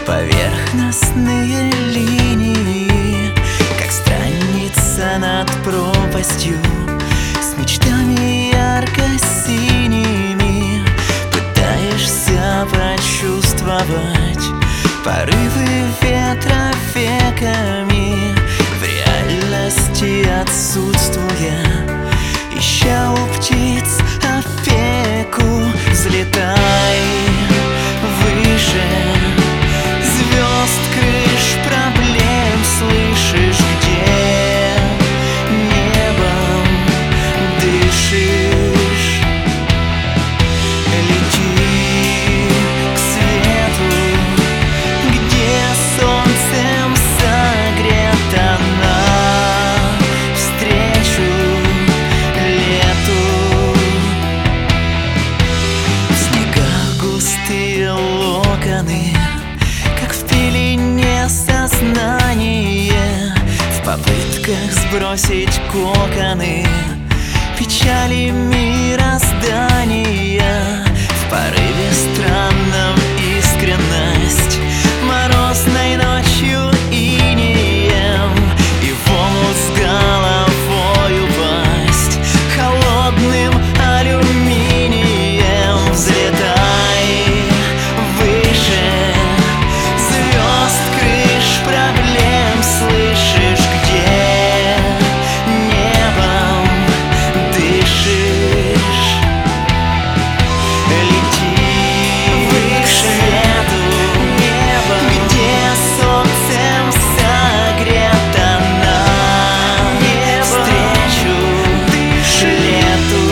Поверхностные линии, как страница над пропастью, с мечтами ярко-синими. Пытаешься почувствовать порывы ветра веками, в реальности отсутствуя, ища у птиц опеку. Взлетай выше звезд, крыш, проблем, слышишь, где небом дышишь. Лети к свету, где солнцем согрета, навстречу лету. В снегах густые локоны, как в пелене сознание, в попытках сбросить коконы печали мироздания. В порыве странном искренность, морозной ночью инеем, и в омут с головой упасть холодным алюминием. Взлетай выше звезд, крыш, проблем, слышишь, где небом дышишь. Лети выше свету, небом, где солнцем согрета, навстречу лету.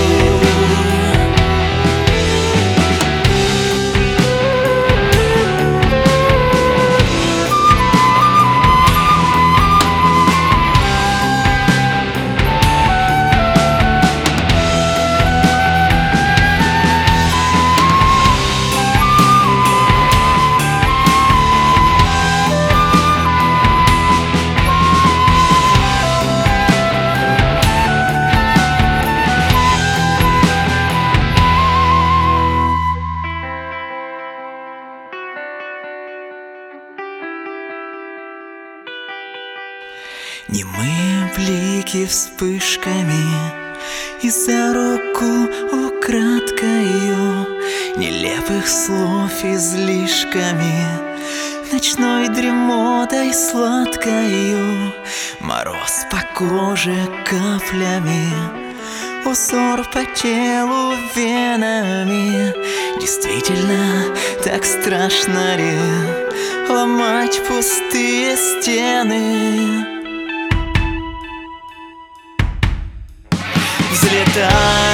Немые блики вспышками, и за руку украдкою нелепых слов излишками, ночной дремотой сладкою. Мороз по коже каплями, узор по телу венами. Действительно, так страшно ли ломать пустые стены? Взлетай